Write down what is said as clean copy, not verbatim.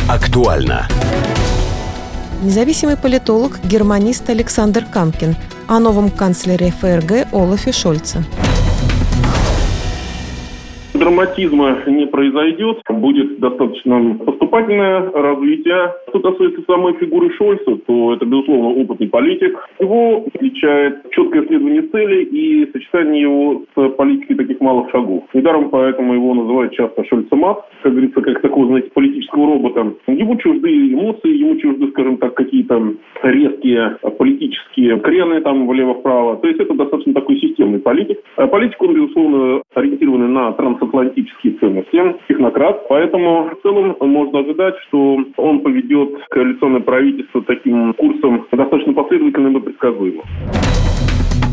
Актуально. Независимый политолог, германист Александр Камкин о новом канцлере ФРГ Олафе Шольце. Драматизма не произойдет, будет достаточно поступательное развитие. Что касается самой фигуры Шольца, то это, безусловно, опытный политик. Его отличает четкое следование цели и сочетание его с политикой таких малых шагов. Недаром поэтому его называют часто Шольцемат, как говорится, как такого, знаете, политического робота. Ему чужды эмоции, ему чужды, скажем так, какие-то резкие политические крены там влево-вправо. То есть это достаточно такой системный политик. Политик, он, безусловно, ориентированный на трансатлантические ценности, технократ. Поэтому в целом можно ожидать, что он поведет коалиционное правительство таким курсом достаточно последовательным и предсказуемым.